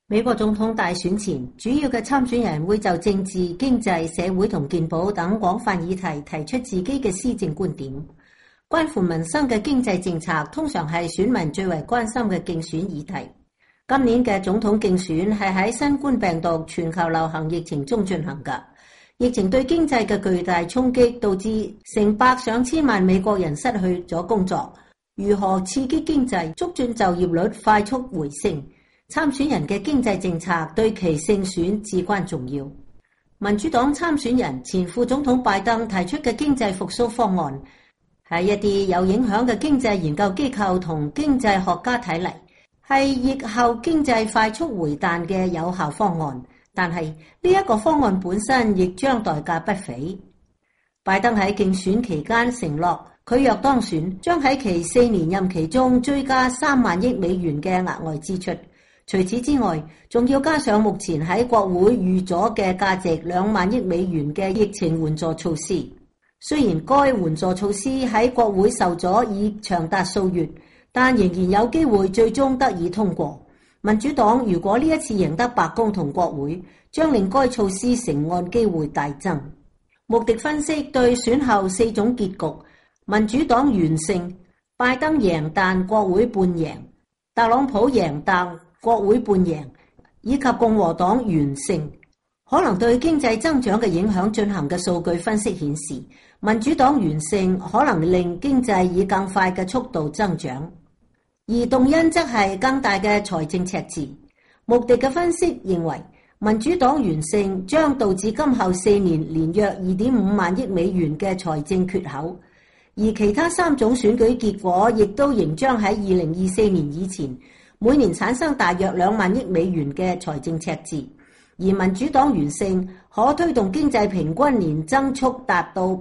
美國總統大選前，主要嘅參選人會就政治、經濟、社會同健保等廣泛議題提出自己嘅施政觀點。關乎民生嘅經濟政策，通常係選民最為關心嘅競選議題。今年嘅總統競選係喺新冠病毒全球流行疫情中進行㗎。疫情對經濟嘅巨大衝擊，導致成百上千萬美國人失去咗工作。如何刺激經濟，促進就業率快速回升？參選人嘅經濟政策對其勝選至關重要。民主黨參選人前副總統拜登提出嘅經濟復甦方案，喺一啲有影響嘅經濟研究機構同經濟學家睇嚟，係疫後經濟快速回彈嘅有效方案。但係呢一個方案本身亦將代價不菲。拜登喺競選期間承諾，佢若當選，將喺其4年任期中追加3萬億美元嘅額外支出。除此之外，仲要加上目前喺國會預咗嘅價值2萬億美元嘅疫情援助措施。雖然該援助措施喺國會受阻已長達數月，但仍然有機會最終得以通過。民主黨如果呢一次贏得白宮同國會，將令該措施成案機會大增。穆迪分析對選後4種結局：民主黨完勝，拜登贏但國會半贏，特朗普贏但國會半贏，以及共和黨完勝，可能對經濟增長嘅影響進行嘅數據分析顯示，民主黨完勝可能令經濟以更快嘅速度增長，而動因則係更大嘅財政赤字。穆迪嘅分析認為，民主黨完勝將導致今後4年連約2.5萬億美元嘅財政缺口，而其他3種選舉結果亦都仍將喺2024年以前每年產生大約2萬億美元嘅財政赤字，而民主黨完勝可推動經濟平均年增速達到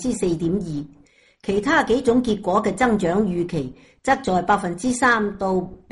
4.2%， 其他幾種結果嘅增長預期則在 3% 到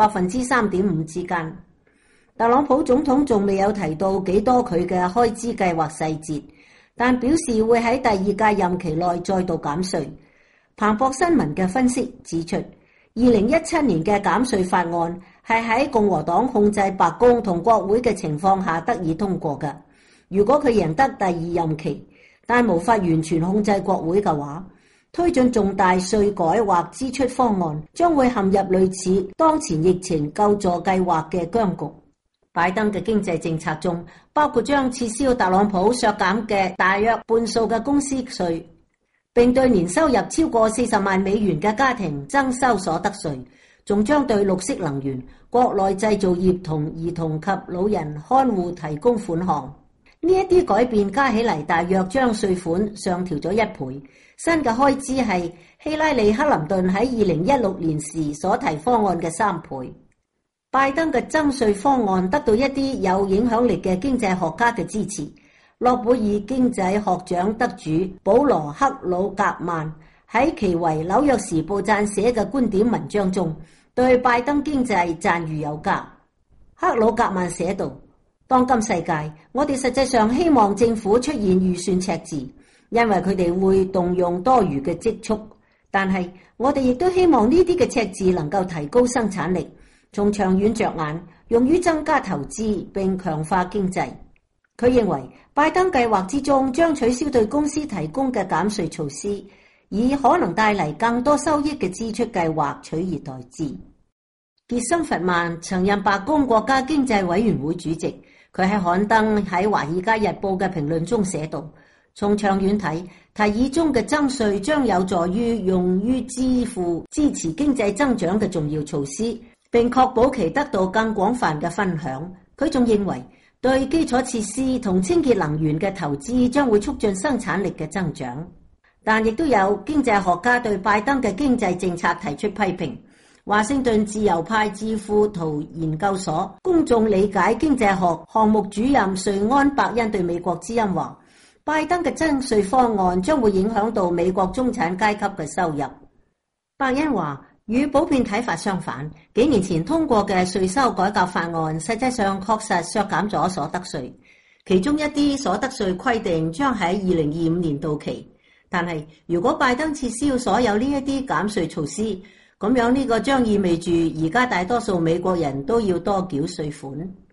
3.5% 之間。特朗普總統仲未有提到幾多佢嘅開支計劃細節，但表示會喺第2屆任期內再度減稅。彭博新聞嘅分析指出，2017年嘅減稅法案係喺共和黨控制白宮同國會嘅情況下得以通過嘅。如果佢贏得第2任期，但無法完全控制國會嘅話，推進重大稅改或支出方案將會陷入類似當前疫情救助計劃嘅僵局。拜登嘅經濟政策中包括將撤銷特朗普削減嘅大約半數嘅公司稅，並對年收入超過40萬美元嘅家庭徵收所得稅，仲將對綠色能源、國內製造業同兒童及老人看護提供款項。呢一啲改變加起嚟大約將稅款上調咗1倍。新嘅開支係希拉里·克林頓喺2016年時所提方案嘅3倍。拜登嘅增稅方案得到一啲有影響力嘅經濟學家嘅支持。諾貝爾經濟學獎得主保羅·克魯格曼喺其為《紐約時報》撰寫嘅觀點文章中，對拜登經濟讚譽有加。克魯格曼寫道：當今世界，我哋實際上希望政府出現預算赤字，因為佢哋會動用多餘嘅積蓄。但係我哋亦都希望呢啲嘅赤字能夠提高生產力，從長遠着眼，用於增加投資並強化經濟。佢認為拜登計劃之中將取消對公司提供嘅減稅措施，以可能帶嚟更多收益嘅支出計劃取而代之。傑森·弗曼曾任白宮國家經濟委員會主席，佢喺刊登喺《華爾街日報》嘅評論中寫道：從長遠睇，提議中嘅增稅將有助於用於支付支持經濟增長嘅重要措施，並確保其得到更廣泛嘅分享。佢仲認為，對基礎設施同清潔能源嘅投資將會促進生產力嘅增長。但亦都有經濟學家對拜登嘅經濟政策提出批評。華盛頓自由派智庫圖研究所公眾理解經濟學項目主任瑞安·伯恩對美國之音話，拜登嘅增稅方案將會影響到美國中產階級嘅收入。伯恩話，與普遍睇法相反，幾年前通過嘅稅收改革法案實際上確實削減咗所得稅，其中一啲所得稅規定將喺2025年到期。但係如果拜登撤銷所有呢一啲減稅措施，咁樣呢個將意味住而家大多數美國人都要多繳稅款。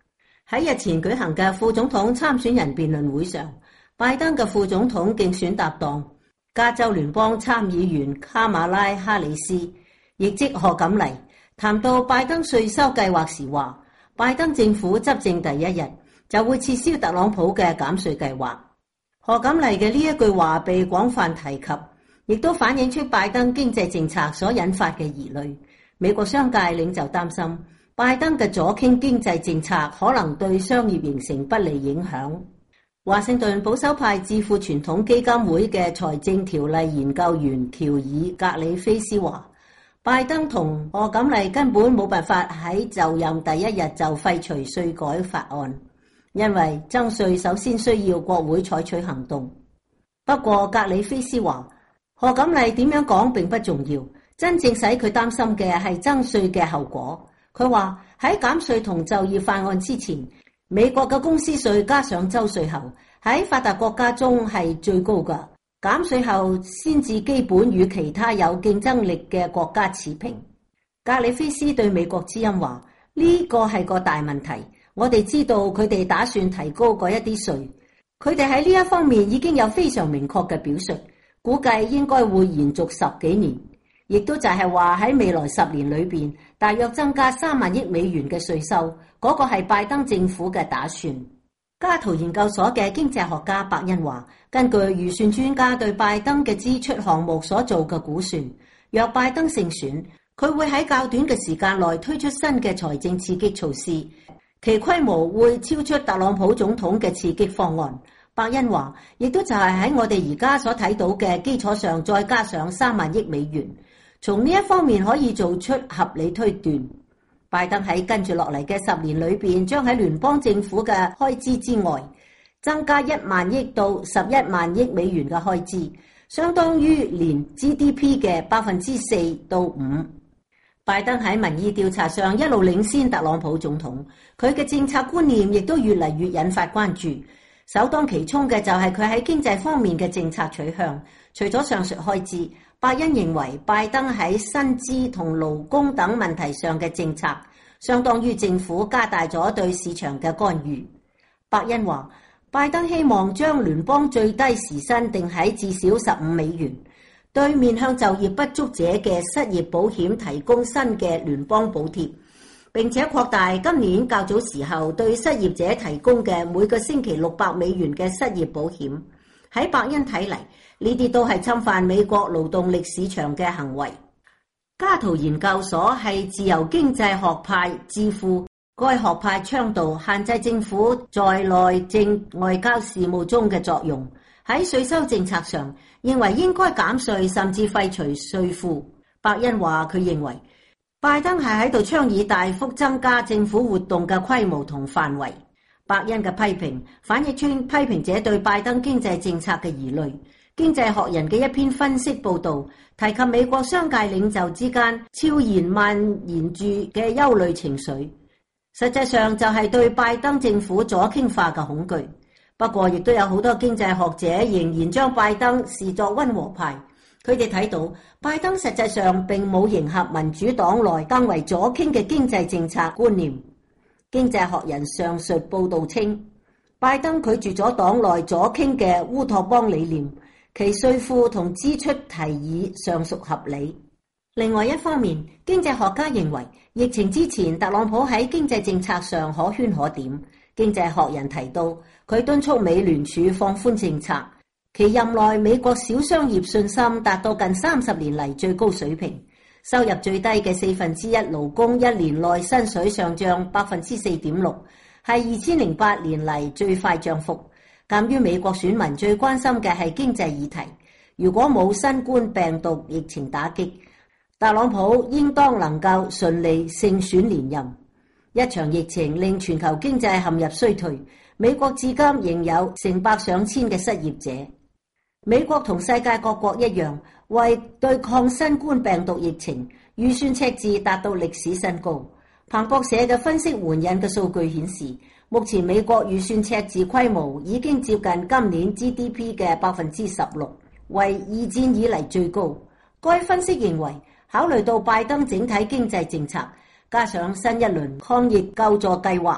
喺日前舉行嘅副總統參選人辯論會上，拜登嘅副總統競選搭檔加州聯邦參議員卡馬拉哈里斯，亦即賀錦麗，談到拜登稅收計劃時話，拜登政府執政第一日就會撤銷特朗普嘅減稅計劃。賀錦麗嘅呢一句話被廣泛提及，亦都反映出拜登經濟政策所引發嘅疑慮。美國商界領袖擔心，拜登嘅左傾經濟政策可能對商業形成不利影響。華盛頓保守派智庫傳統基金會嘅財政條例研究員喬爾格里菲斯話，拜登同賀錦麗根本冇辦法喺就任第一日就廢除稅改法案，因為增稅首先需要國會採取行動。不過格里菲斯話，賀錦麗點樣講並不重要，真正使佢擔心嘅係增稅嘅後果。佢話喺減稅同就業法案之前，美國嘅公司稅加上州稅後，喺發達國家中係最高㗎。減稅後先至基本與其他有競爭力嘅國家持平。格里菲斯對美國之音話，呢個係個大問題。我哋知道佢哋打算提高嗰一啲稅，佢哋喺呢一方面已經有非常明確嘅表述，估計應該會延續10幾年。亦都就係話喺未來10年裏邊，大約增加3萬億美元嘅稅收，嗰個係拜登政府嘅打算。加圖研究所嘅經濟學家伯恩話，根據預算專家對拜登嘅支出項目所做嘅估算，若拜登勝選，佢會喺較短嘅時間內推出新嘅財政刺激措施，其規模會超出特朗普總統嘅刺激方案。伯恩話，亦都就係喺我哋而家所睇到嘅基礎上再加上3萬億美元。從呢一方面可以做出合理推斷，拜登喺跟住落嚟嘅10年裏邊，將喺聯邦政府嘅開支之外，增加1萬億到11萬億美元嘅開支，相當於年 GDP 嘅4%到5%。拜登喺民意調查上一路領先特朗普總統，佢嘅政策觀念亦都越嚟越引發關注。首當其衝嘅就係佢喺經濟方面嘅政策取向。除咗上述開支，伯恩認為拜登喺薪資同勞工等問題上嘅政策，相當於政府加大咗對市場嘅干預。伯恩話，拜登希望將聯邦最低時薪定喺至少15美元，對面向就業不足者嘅失業保險提供新嘅聯邦補貼，並且擴大今年較早時候對失業者提供嘅每個星期600美元嘅失業保險。喺伯恩睇嚟，呢啲都係侵犯美國勞動力市場嘅行為。加圖研究所係自由經濟學派智庫，該學派倡導限制政府在內政外交事務中嘅作用。喺稅收政策上，認為應該減稅甚至廢除稅負。伯恩話，佢認為拜登係喺度倡議大幅增加政府活動嘅規模同範圍。伯恩嘅批評反映出批評者對拜登經濟政策嘅疑慮。經濟學人嘅一篇分析報導提及美國商界領袖之間悄然蔓延住嘅憂慮情緒，實際上就係對拜登政府左傾化嘅恐懼。不過亦都有好多經濟學者仍然將拜登視作溫和派，佢哋睇到拜登實際上並冇迎合民主黨內更為左傾嘅經濟政策觀念。經濟學人上述報導稱，拜登拒絕咗黨內左傾嘅烏托邦理念，其稅負同支出提議尚屬合理。另外一方面，經濟學家認為疫情之前特朗普喺經濟政策上可圈可點。經濟學人提到，佢敦促美聯儲放寬政策，其任內美國小商業信心達到近30年嚟最高水平。收入最低嘅1/4勞工一年內薪水上漲4.6%，係2008年嚟最快漲幅。鑑於美國選民最關心嘅係經濟議題，如果冇新冠病毒疫情打擊，特朗普應當能夠順利勝選連任。一場疫情令全球經濟陷入衰退，美國至今仍有成百上千嘅失業者。美國同世界各國一樣，為對抗新冠病毒疫情，預算赤字達到歷史新高。彭博社嘅分析援引嘅數據顯示，目前美國預算赤字規模已經接近今年 GDP 嘅16%，為二戰以嚟最高。該分析認為，考慮到拜登整體經濟政策，加上新一輪抗疫救助計劃，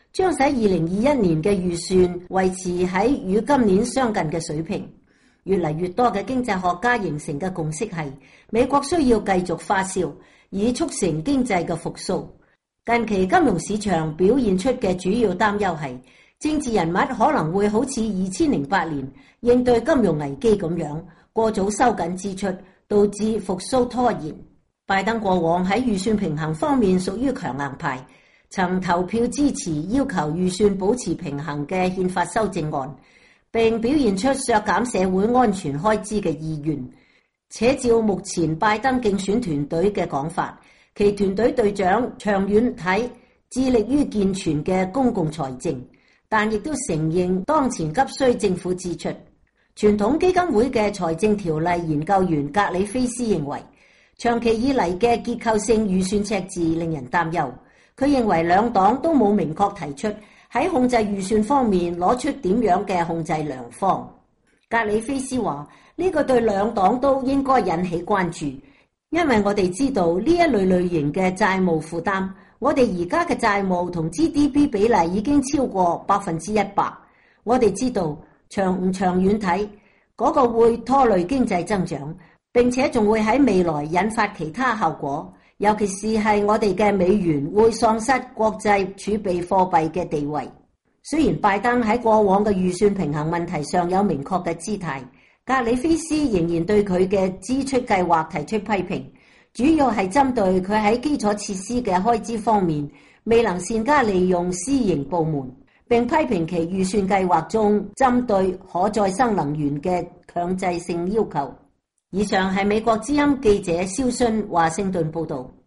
將使2021年嘅預算維持喺與今年相近嘅水平。越嚟越多嘅經濟學家形成嘅共識係，美國需要繼續花銷，以促成經濟嘅復甦。近期金融市場表現出嘅主要擔憂係，政治人物可能會好似2008年應對金融危機咁樣，過早收緊支出，導致復甦拖延。拜登過往喺預算平衡方面屬於強硬派，曾投票支持要求預算保持平衡嘅憲法修正案，並表現出削減社會安全開支嘅意願。且照目前拜登競選團隊嘅講法，其團隊隊長長遠睇致力於健全嘅公共財政，但亦都承認當前急需政府支出。傳統基金會嘅財政條例研究員格里菲斯認為，長期以嚟嘅結構性預算赤字令人擔憂。佢認為兩黨都冇明確提出喺控制預算方面攞出點樣嘅控制良方。格里菲斯話：呢個對兩黨都應該引起關注，因為我哋知道呢一類型嘅債務負擔，我哋而家嘅債務同 GDP 比例已經超過100%。我哋知道長遠睇，嗰個會拖累經濟增長，並且仲會喺未來引發其他效果，尤其是係我哋嘅美元會喪失國際儲備貨幣嘅地位。雖然拜登喺過往嘅預算平衡問題上有明確嘅姿態，格里菲斯仍然對佢嘅支出計劃提出批評，主要係針對佢喺基礎設施嘅開支方面未能善加利用私營部門，並批評其預算計劃中針對可再生能源嘅強制性要求。以上係美國之音記者蕭勳華盛頓報道。